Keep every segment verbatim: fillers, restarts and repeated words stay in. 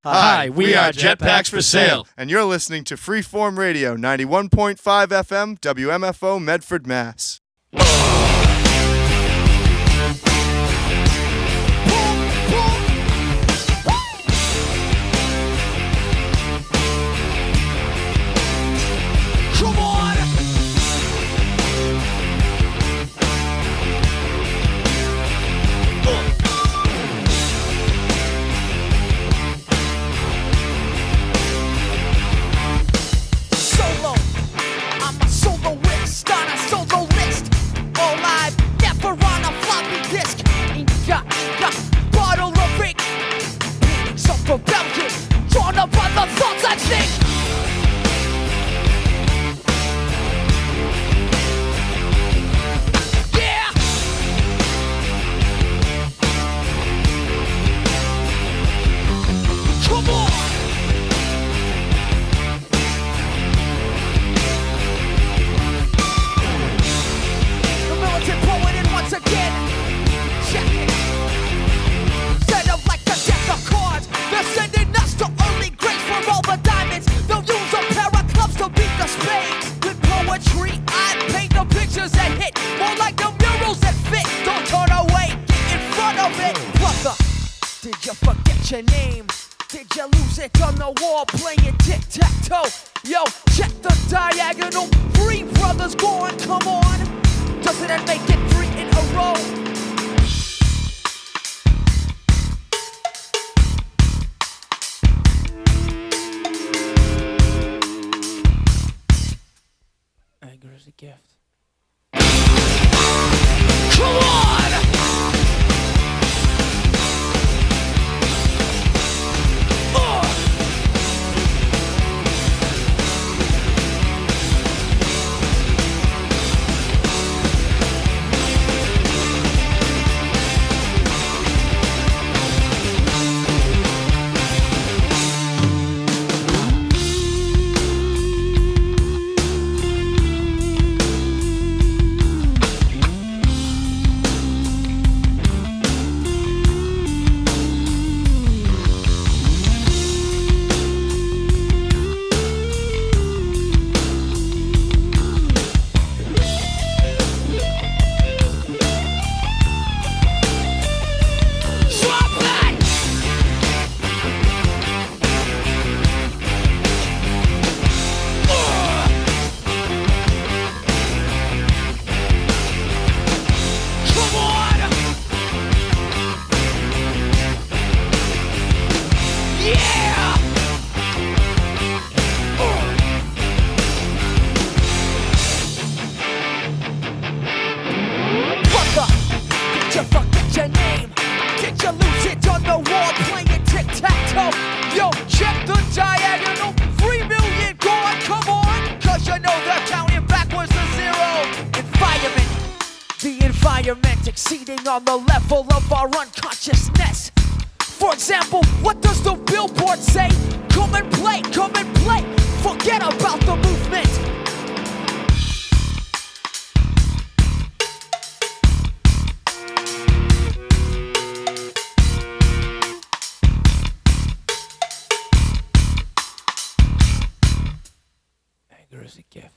Hi, we are Jetpacks for Sale. And you're listening to Freeform Radio, ninety-one point five F M, W M F O, Medford, Mass. Come on! Solo, I'm a soloist on a solo list. All live, never on a floppy disk. Inga, inga, bottle of ink. Some rebellion, drawn up on the thoughts I think. Yeah! Come on! The militant poet and once again, check it. Set up like the deck of cards. They're sending us to early grades for all the diamonds. They'll use a pair of clubs to beat the spades. With poetry, I paint the pictures that hit. More like the murals that fit. Don't turn away, get in front of it. Brother, did you forget your name? Did you lose it on the wall playing tic-tac-toe? Yo, check the diagonal. Three brothers gone, come on. Doesn't that make it three in a row? Anger is a gift. Come on! Uh. Drop it! Uh. Come on! Yeah! Uh. Brother, did you forget your name? Did you lose it on the wall playing tic-tac-toe? Yo, check the diagonal. Three million gone, come on. Cause you know they're counting backwards to zero. Environment, the environment exceeding on the level of our unconsciousness. For example, what does the billboard say? Come and play, come and play. Forget about the movement. Anger is a gift.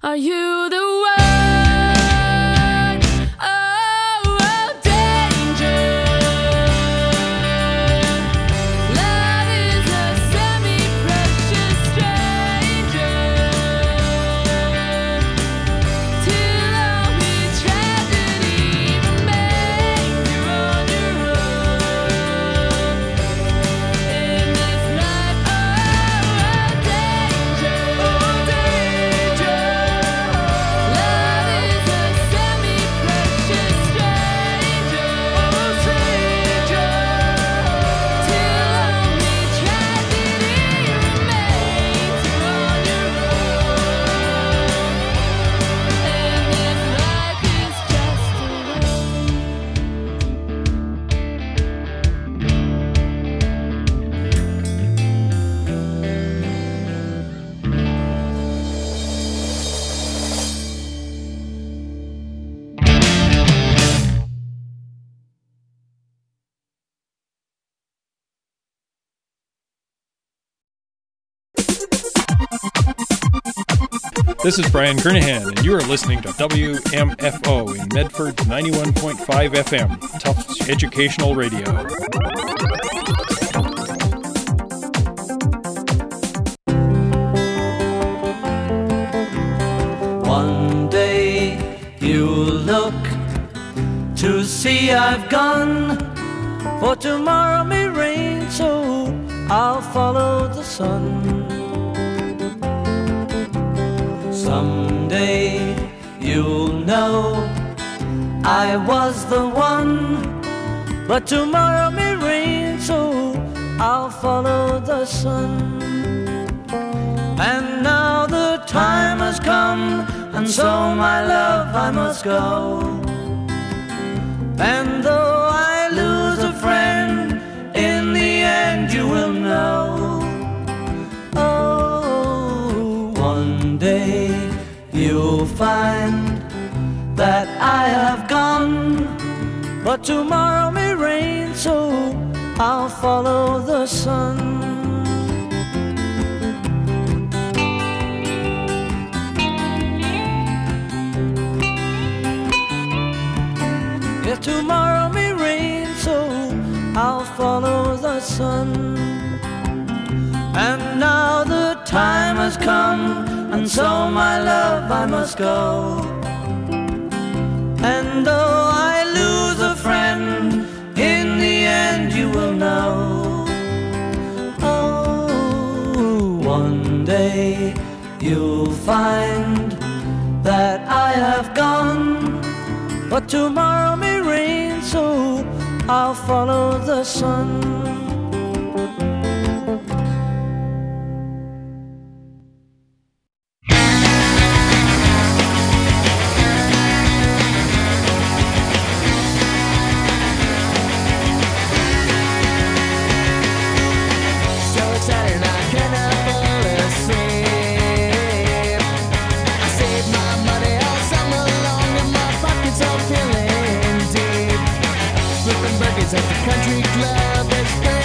Are you the one? Oh, oh, danger. Love is a semi-precious stranger. Till only tragedy remains, you're on your own. In this life, oh, oh, danger. Oh, danger. Love is a semi-precious stranger. Oh, stranger. Till only tragedy remains, you're on your own. And this life is just This is Brian Kernahan, and you are listening to W M F O in Medford's ninety-one point five F M, Tufts Educational Radio. One day you'll look to see I've gone, for tomorrow may rain, so I'll follow the sun. Someday you'll know I was the one, but tomorrow may rain, so I'll follow the sun. And now the time has come, and so my love I must go. And though I lose a friend, in the end you will know. Oh, one day you'll find that I have gone, but tomorrow may rain, so I'll follow the sun. Yes, tomorrow may rain, so I'll follow the sun. And now the time has come, and so my love I must go. And though I lose a friend, in the end you will know. Oh, one day you'll find that I have gone, but tomorrow may rain, so I'll follow the sun. At the country club, it's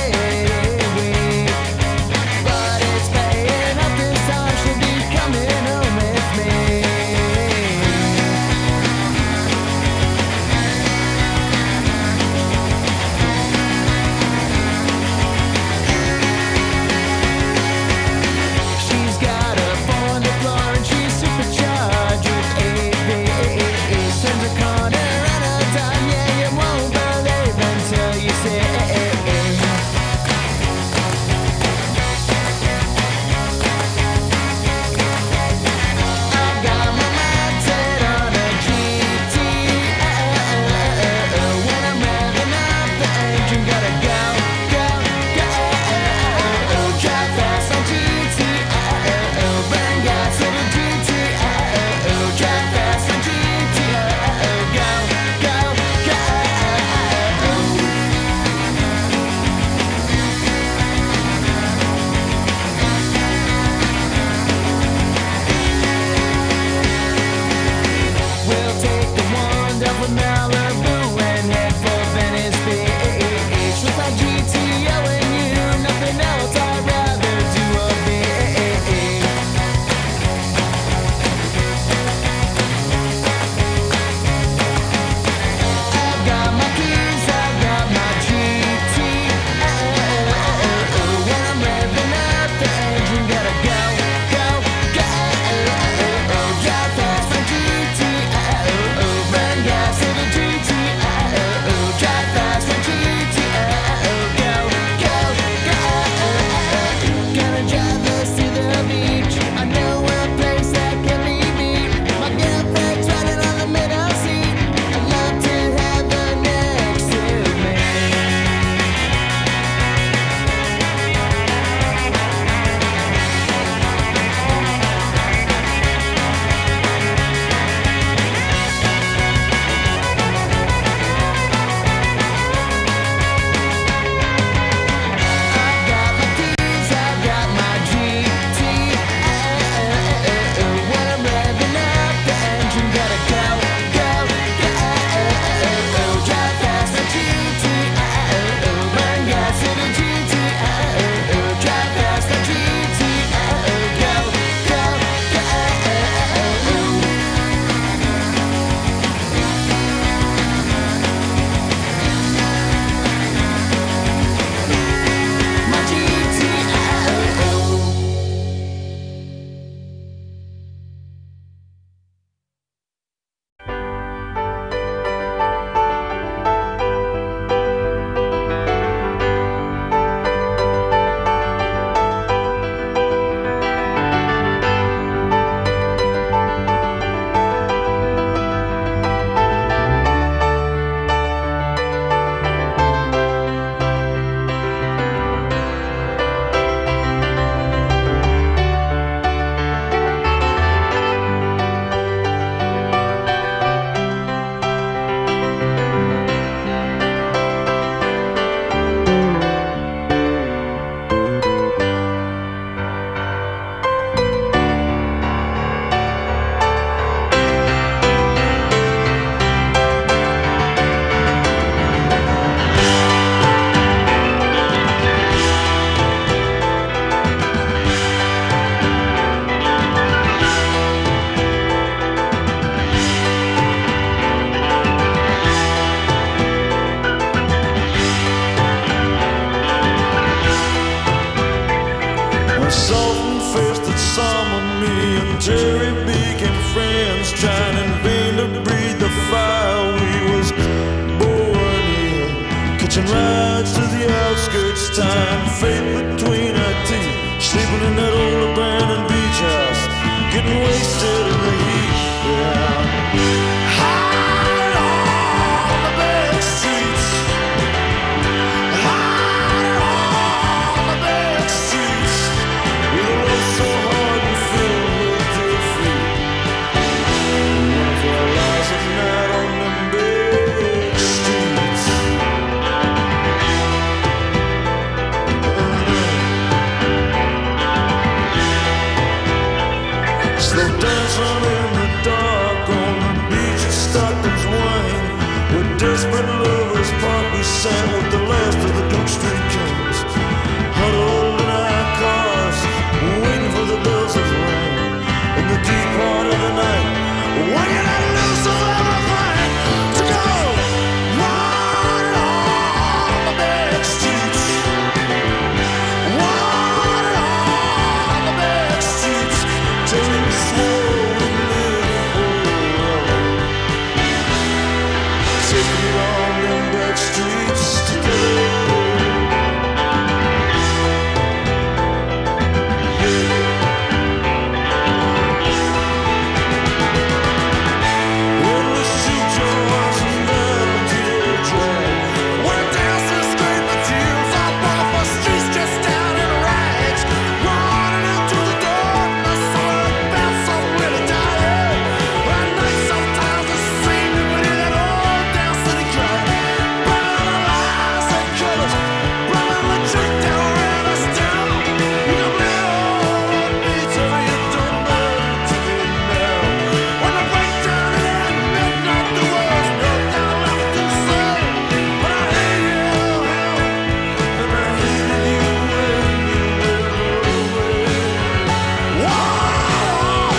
Terry became friends, trying in vain to breathe the fire we was born in. Catching rides to the outskirts, tying fate between our teeth, sleeping in that old abandoned beach house, getting wasted in the heat. Yeah. High on the back streets, high on the back streets, with a love so hard and filled with defeat. One of our lives at night on the back streets. Slow dancing in the dark on the beach at Stockton's Wine, where desperate lovers part. We sat with the last of the Duke Street Kings, huddled in our cars, waiting for the bells of rain. In the deep part of the night, waiting to lose of everything to go right on the back streets, right on the back streets, till we swore we'd live forever. Take me on them back streets together. When we shoot your hearts and melody they drag, we're dancing straight the tears up off the streets, just down in rags, running into the darkness, all about so really tired. At night sometimes it seems we could hear that old down city cry, burning the lights and colors, burning the truth down, ran us down. You can blame all on me till you don't matter to me now. When the breakdown hit at midnight, the world's nothing left to say. But I hate you, and I hated you when you went away. Whoa,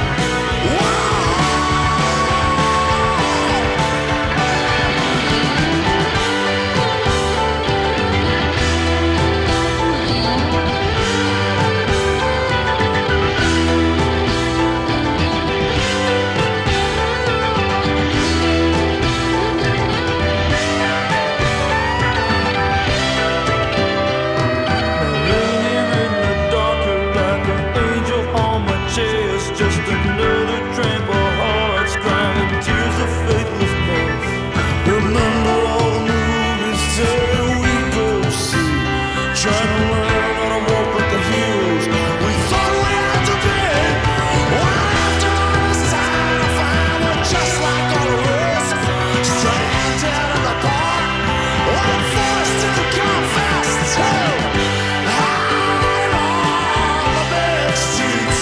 leaning in the dark, you're like an angel on my chest. Just another tramp of hearts crying tears of faithlessness. Remember all the movies that we go see, trying to learn how to walk like the heroes we thought we had to be. Well, after all this time, I find we're just like all the rest, stranded in the park, one forced to confess to. High on the back streets,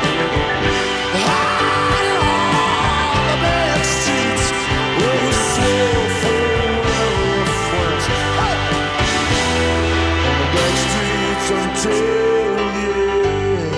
high on the back streets, where we swore forever we're friends. Hey! On the back streets until the end.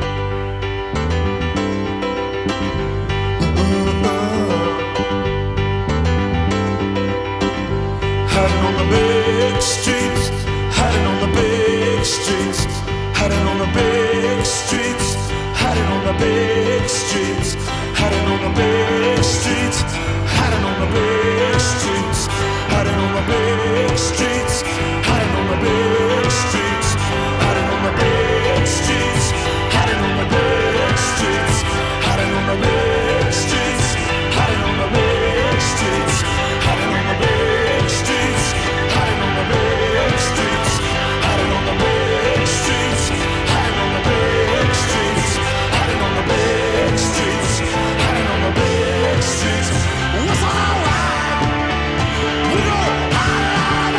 Hiding on the big streets, hiding on the big streets, hiding on the big streets, hiding on the big streets, hiding on the big streets, hiding on the big streets, hiding on the big streets, hiding on the big streets, hiding on the big streets, hiding on the big streets, hiding on the big streets, hiding on the big streets, hiding on the big streets, hiding on the big streets, hiding on the big streets, hiding on the big streets, hiding on the big streets, hiding on the big streets. Was alright. We go high.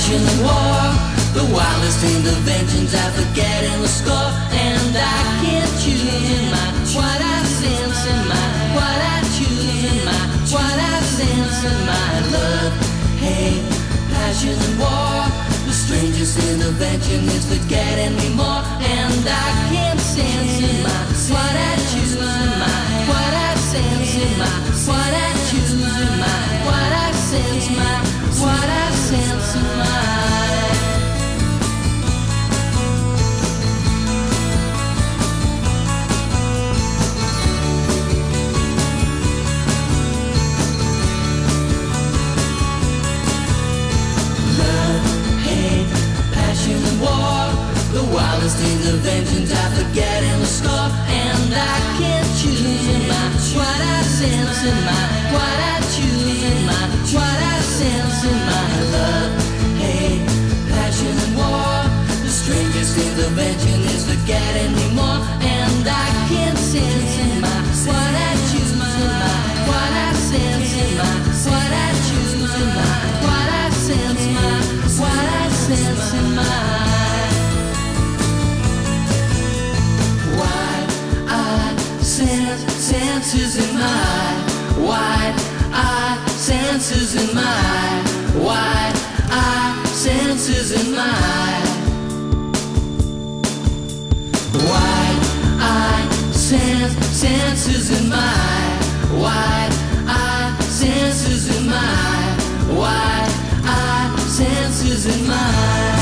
passion and war. The wildest interventions are forgetting the score. And I can't choose in my what I sense in my what I choose in my what I sense in my love, hate, passion and war. The strangest intervention is forgetting me more. And I can't sense in my what I choose in my what I sense in my what I choose in my what I sense my what I sense in my. The wildest interventions are forgetting the score. And I can't choose in my what I sense in my what I choose in my what I sense in my love, hate, passion and war. The strangest intervention is forgetting me more. And I can't sense in my what I choose in my what I sense in my what I choose in my what I sense my what I sense in my. Senses in my wide eye, senses in my wide eye, senses in my wide eye, sense, senses in my wide eye, senses in my wide eye, senses in my.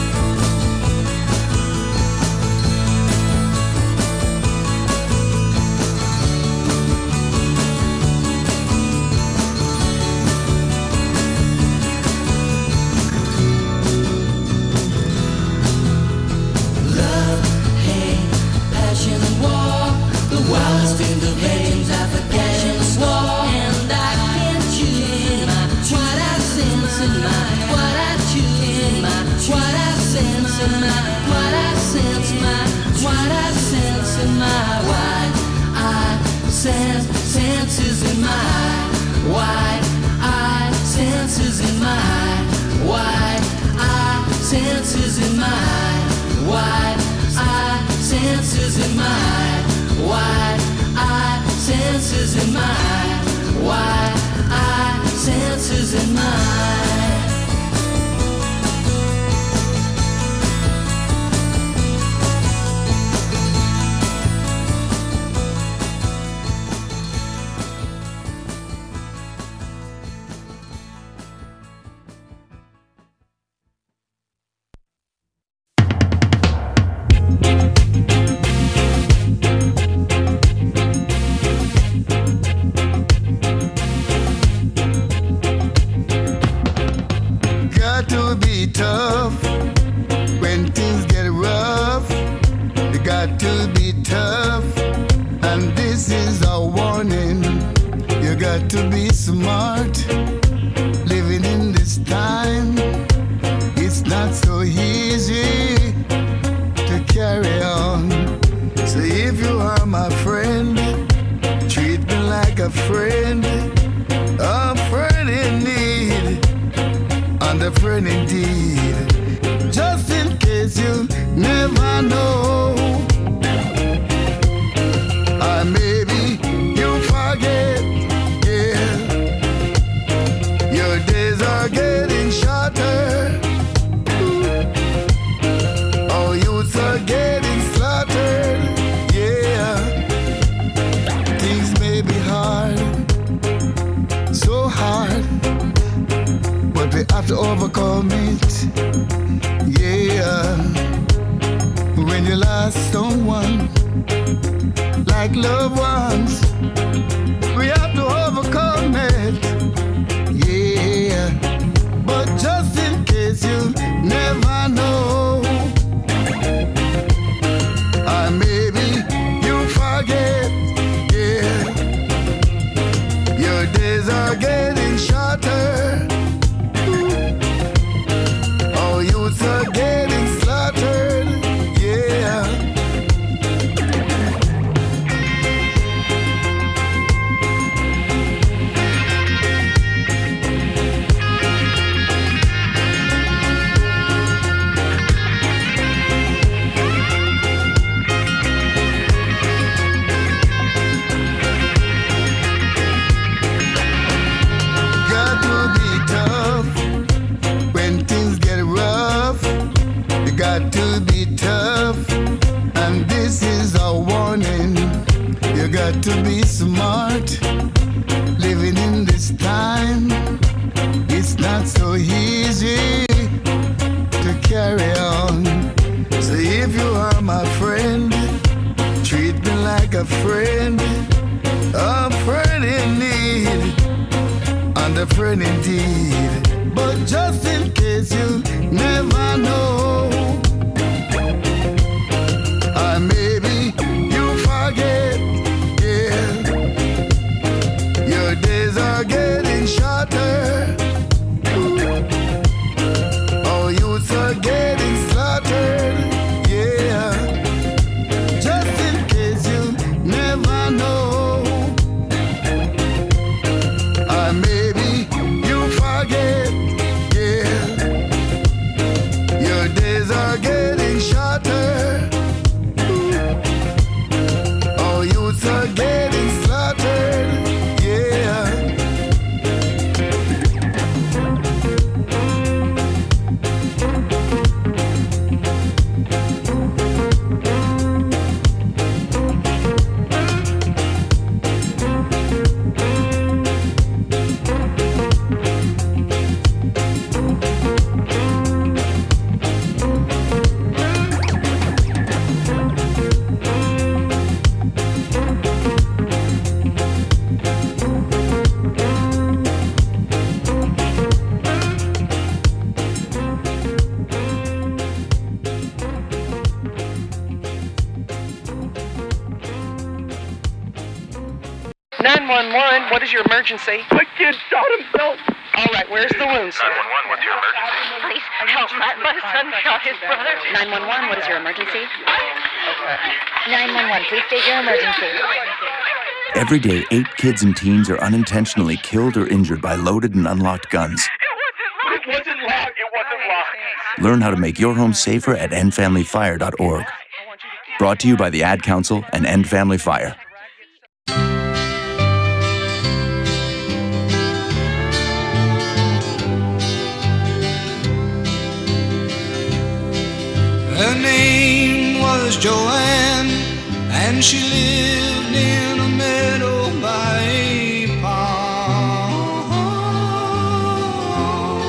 Wildest interventions are forgetting the war. And I can't choose in my what I sense in my what I choose in my what I sense in my what I sense my what I sense in my wide eye sense senses in my wide eye senses in my wide eye senses in my wide eye senses in my wide eye senses in my wide eye senses in my. Tough when things get rough. You got to be tough, and this is a warning. You got to be smart. Living in this time, it's not so easy to carry on. So if you are my friend, treat me like a friend, a friend in need. And a friend indeed, just in case you never know. Or maybe you forget, yeah. Your days are getting shorter. All youths are getting slaughtered, yeah. Things may be hard, so hard, but we have to overcome it, yeah. When you lost someone, like loved ones, we have to overcome it, yeah. But just in case you never know, or maybe you forget, yeah. Your days are getting shorter. All youths are getting slaughtered, yeah. to be smart. Living in this time, it's not so easy to carry on. So if you are my friend, treat me like a friend, a friend in need, and a friend indeed. But just in case you never know, or maybe you forget, yeah, your days are getting shorter. Oh, youths are getting slaughtered, yeah. Just in case you never know, or maybe you forget, yeah, your days are getting shorter. Oh, youths are getting slaughtered, yeah. nine one one, what is your emergency? My kid shot himself. All right, where's the wound, sir? nine one one, what's your emergency? Please help. My, my son shot his brother. nine one one, what is your emergency? Okay. nine one one, please state your emergency. Every day, eight kids and teens are unintentionally killed or injured by loaded and unlocked guns. It wasn't locked. It wasn't locked. Learn how to make your home safer at end family fire dot org. Brought to you by the Ad Council and End Family Fire. Her name was Joanne, and she lived in a meadow by a pond.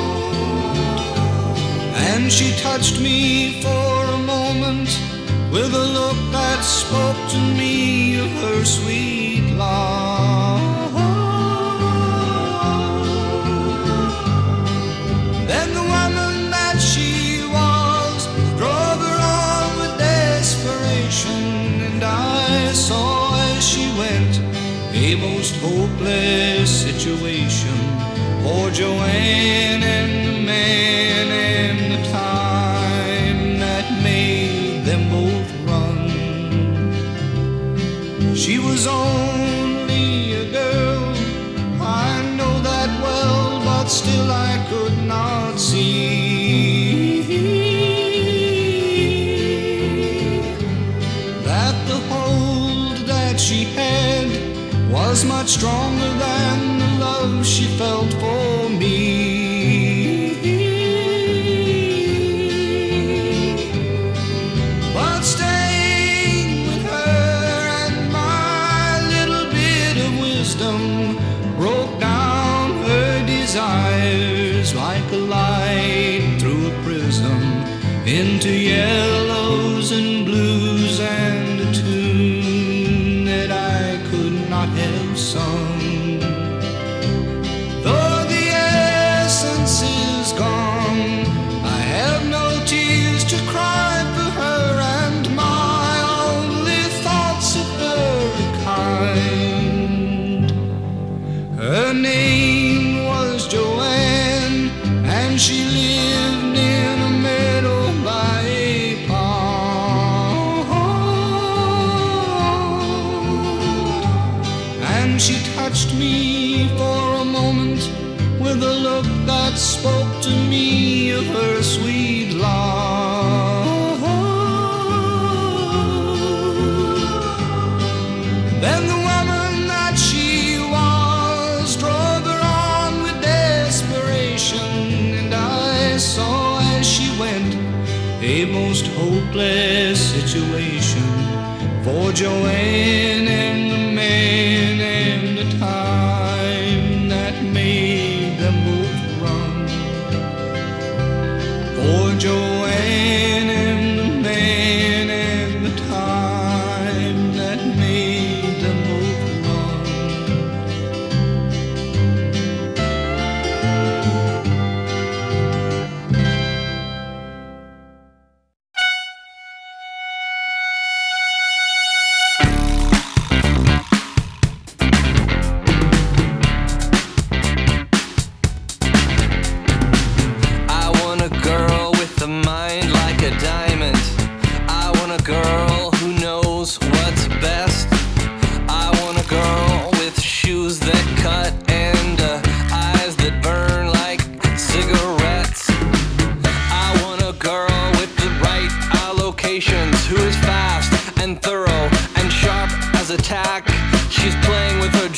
And she touched me for a moment with a look that spoke to me of her sweet love. Then the woman that she was drove her on with desperation, and I saw as she went a most hopeless situation. Poor Joanne and the man and the time that made them both run. She was only a girl, I know that well, but still I could not see that the hold that she had was much stronger than the love she felt for me. But staying with her and my little bit of wisdom broke down her desires like a light through a prism into yellows and blues and a tune that I could not have sung. Though the essence is gone, I have no tears to cry for her, and my only thoughts of her are kind. Her name was Joanne, and she lived in a meadow by a pond. And she touched me for a moment with a look that spoke to me of her sweet love. Then the woman that she was drove her on with desperation, and I saw as she went a most hopeless situation for Joanne and the man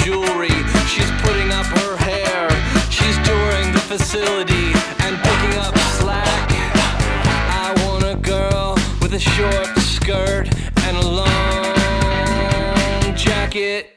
jewelry. She's putting up her hair. She's touring the facility and picking up slack. I want a girl with a short skirt and a long jacket.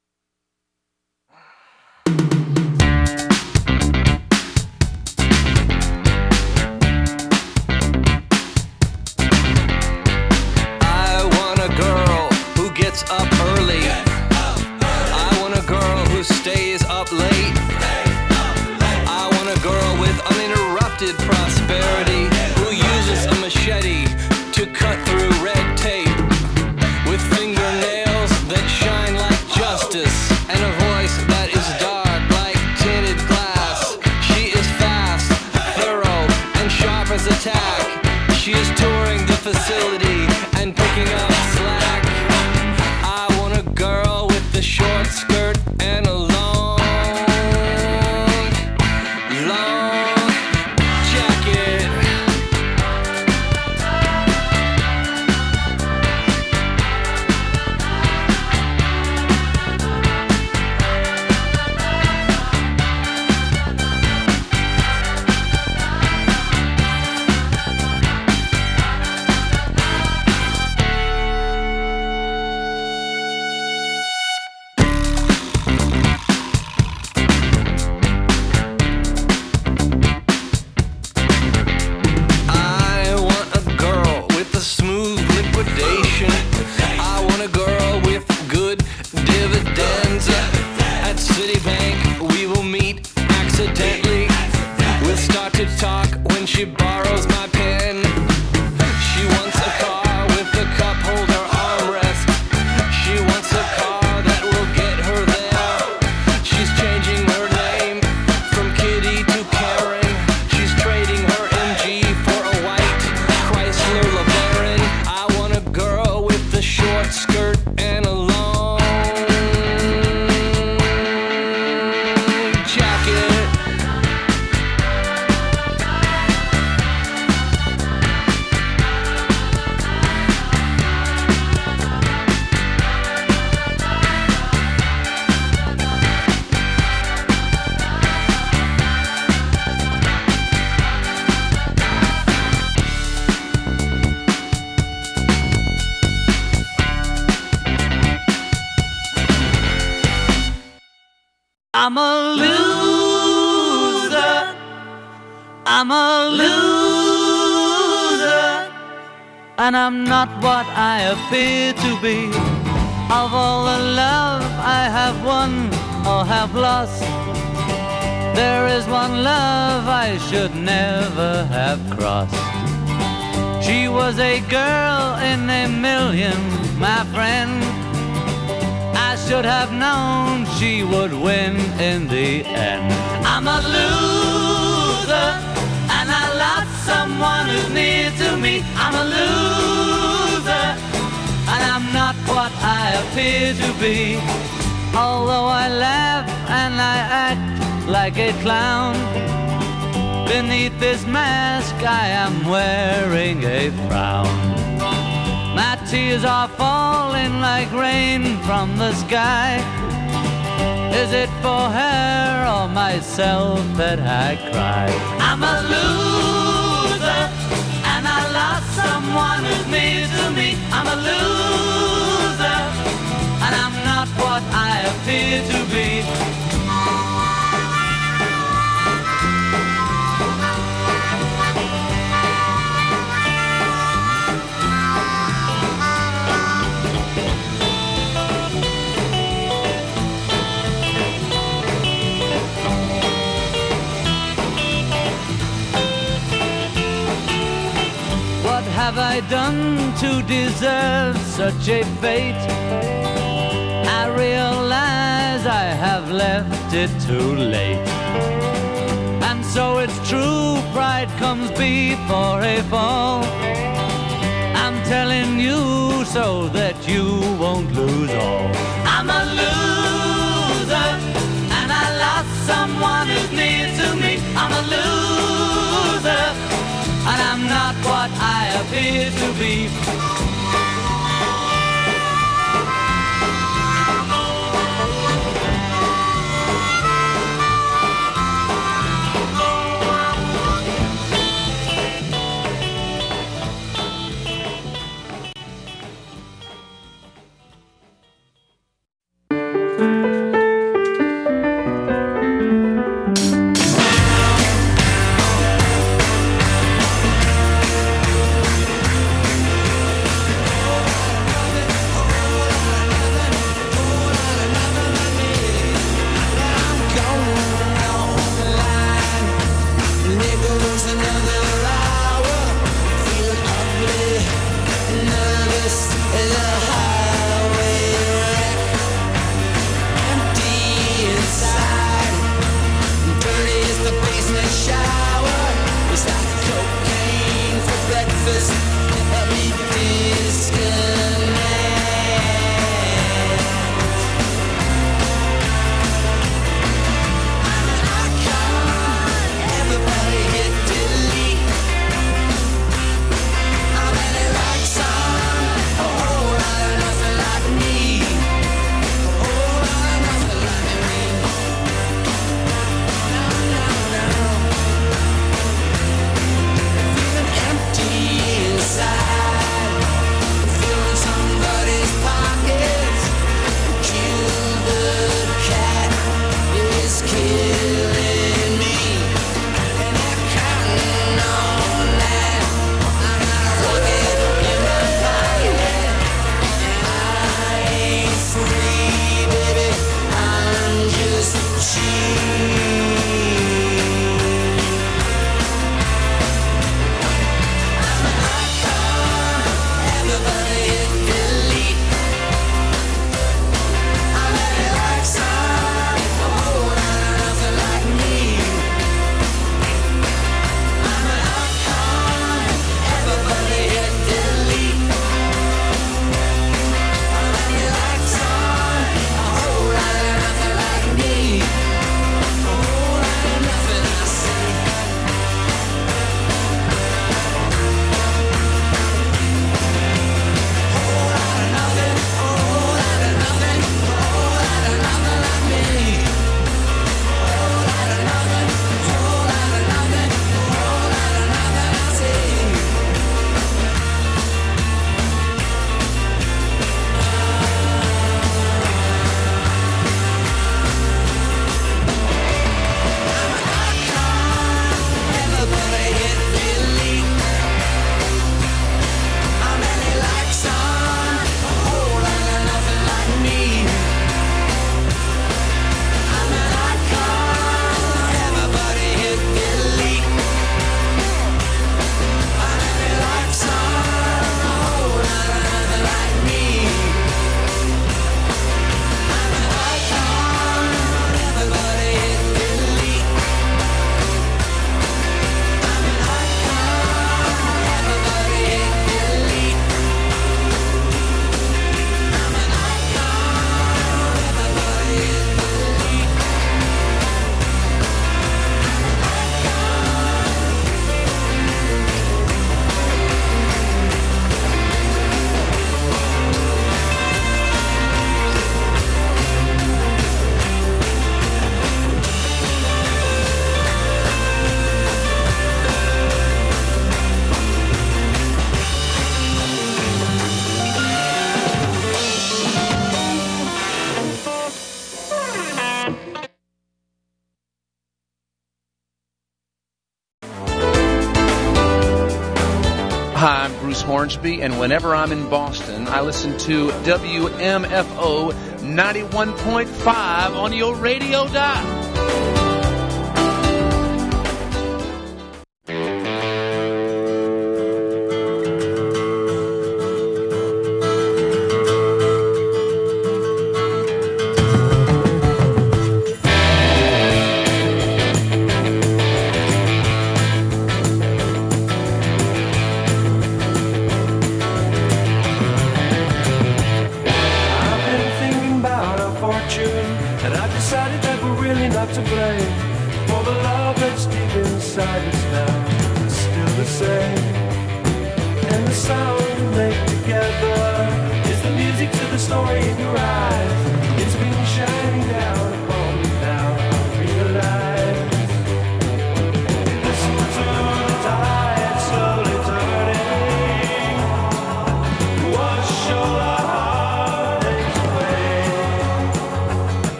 Up early. I want a girl who stays up late. I want a girl with uninterrupted prosperity, who uses a machete to cut through red tape, with fingernails that shine like justice and a voice that is dark like tinted glass. She is fast, thorough, and sharp as a tack. She is touring the facility and picking up slack. Girl with the short skirt and a long, long jacket. She borrows my pen. She wants a car with a cup holder armrest. She wants a car that will get her there. She's changing her name from Kitty to Karen. She's trading her M G for a white Chrysler LeBaron. I want a girl with a short skirt and a long jacket. I'm a loser, I'm a loser, and I'm not what I appear to be. Of all the love I have won or have lost, there is one love I should never have crossed. She was a girl in a million, my friend. I should have known she would win in the end. I'm a loser, and I lost someone who's near to me. I'm a loser, and I'm not what I appear to be. Although I laugh and I act like a clown, beneath this mask I am wearing a frown. My tears are falling like rain from the sky. Is it for her or myself that I cry? I'm a loser, and I lost someone who's near to me. I'm a loser, and I'm not what I appear to be. Have I done to deserve such a fate? I realize I have left it too late. And so it's true, pride comes before a fall. I'm telling you so that you won't lose all. I'm a loser, and I lost someone who's near to me. I'm a loser, and I'm not what I appear to be. East Hornsby, and whenever I'm in Boston, I listen to W M F O ninety-one point five on your radio dial.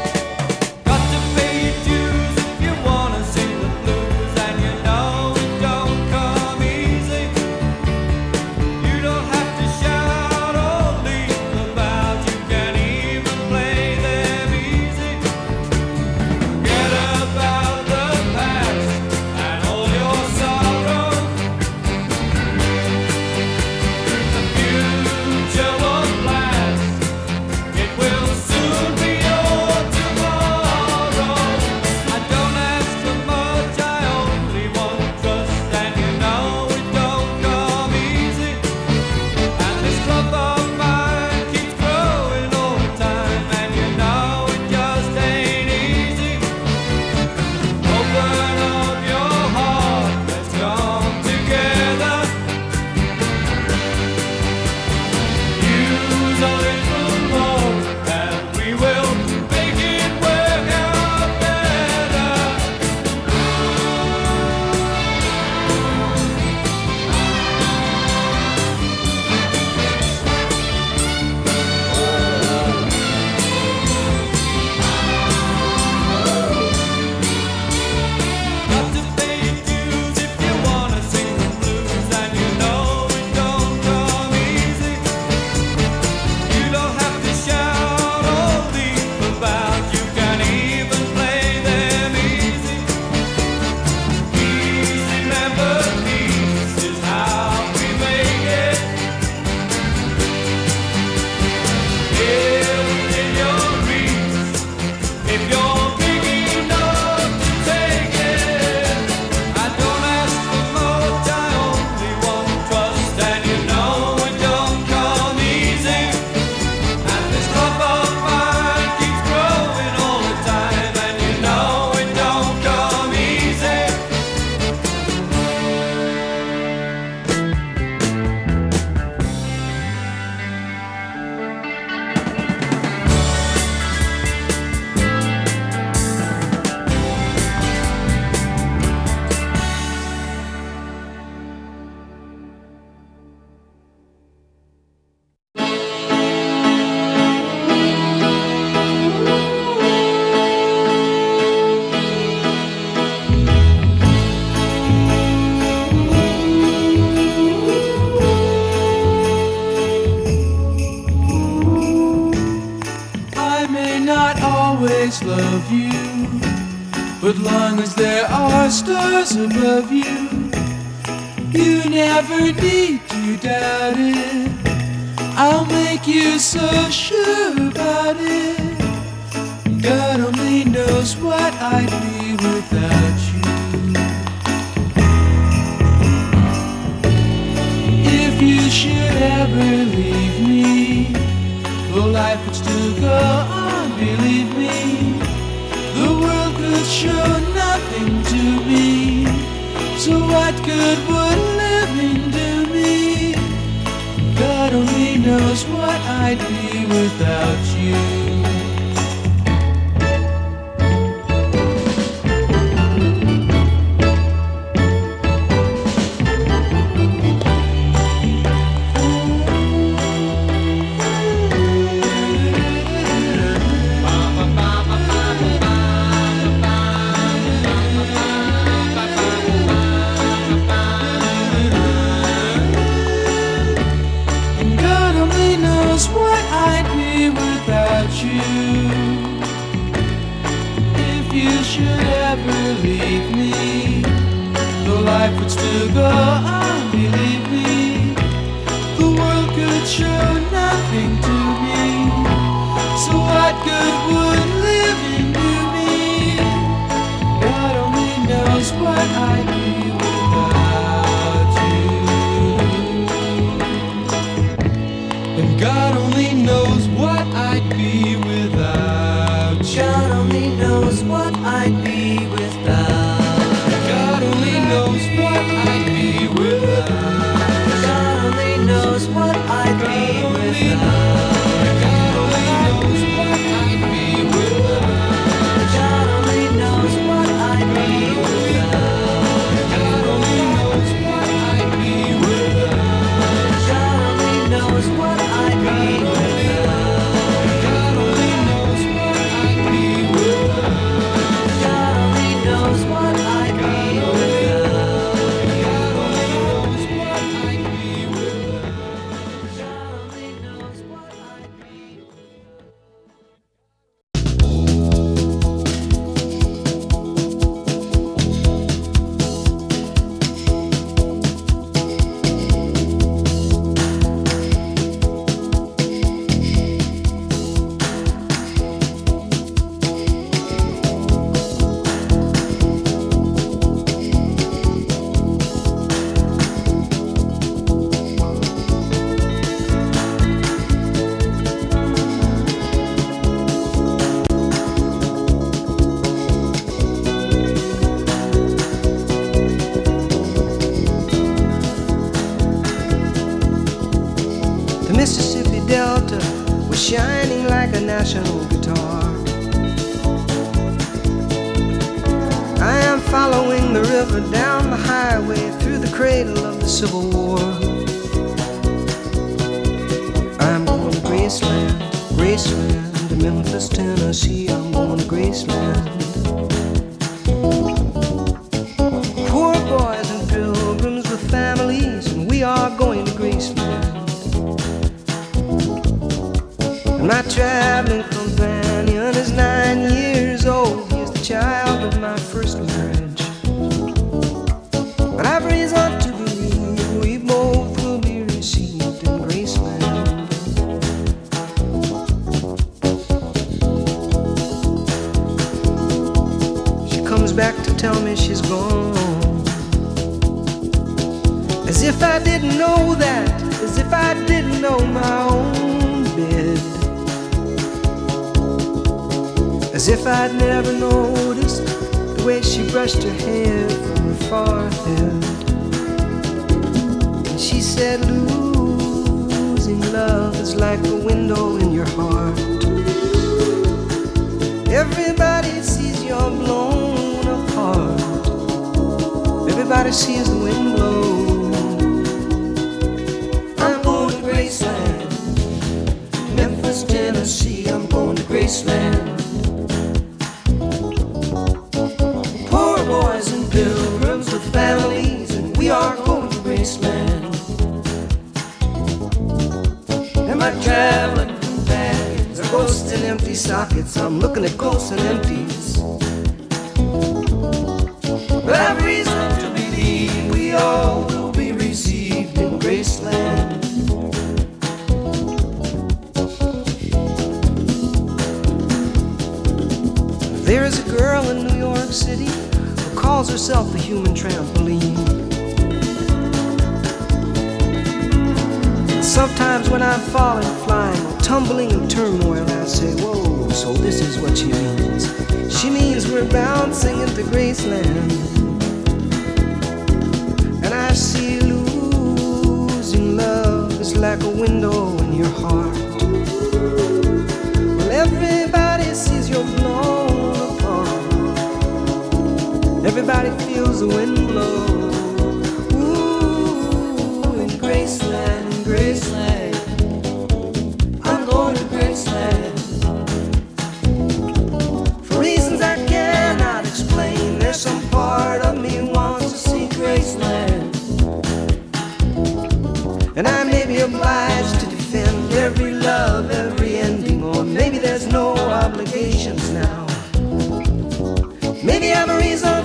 Got to pay your dues if you wanna see the blues, and you know it don't But long as there are stars above you, you never need to doubt it. I'll make you so sure about it. God only knows what I'd be without you. If you should ever leave me, well, life would still go on, believe me. The world could show nothing to me, so what good would living do me? God only knows what I'd be without you. Leave me, though life would still go on, believe me. The world could show nothing to me, so what good would living do me? God only knows what I'd be without you. And God only knows what I'd be without you. God only knows what I'd be without. God only knows what I'd be without. God only knows what I'd be without. God only knows what I'd be without. God only knows what I'd be without. God only knows what I'd be without. God only knows what I'd be without. God only knows what I'd be without. God only knows what I'd be without. God only knows what I'd be without. God only knows what I'd be without. The Mississippi Delta was shining like a national guitar. I am following the river down the highway through the cradle of the Civil War. I'm going to Graceland, Graceland, to Memphis, Tennessee. I'm going to Graceland. Poor boys and pilgrims with families, and we are going to Graceland. My traveling companion is nine years old. He's the child of my first marriage. But I've reason to believe we both will be received in Graceland. She comes back to tell me she's gone, as if I didn't know that, as if I didn't know my own bed. As if I'd never noticed the way she brushed her hair from her forehead. And she said, losing love is like a window in your heart. Everybody sees you're blown apart. Everybody sees the wind blow. I'm going to Graceland, Memphis, Tennessee. I'm going to Graceland. Boys and pilgrims with families, and we are going to Graceland. And my traveling companions are ghosts and empty sockets. I'm looking at ghosts and empties. York City who calls herself a human trampoline. Sometimes when I'm falling, flying, or tumbling in turmoil, I say, whoa, so this is what she means. She means we're bouncing into Graceland. And I see losing love is like a window in your heart. Well, everybody sees you're blown apart. Everybody feels the wind blow. Ooh, in Graceland. Graceland, I'm going to Graceland. For reasons I cannot explain, there's some part of me wants to see Graceland. And I may be obliged to defend every love, every ending, or maybe there's no obligations now. Maybe I'm a reason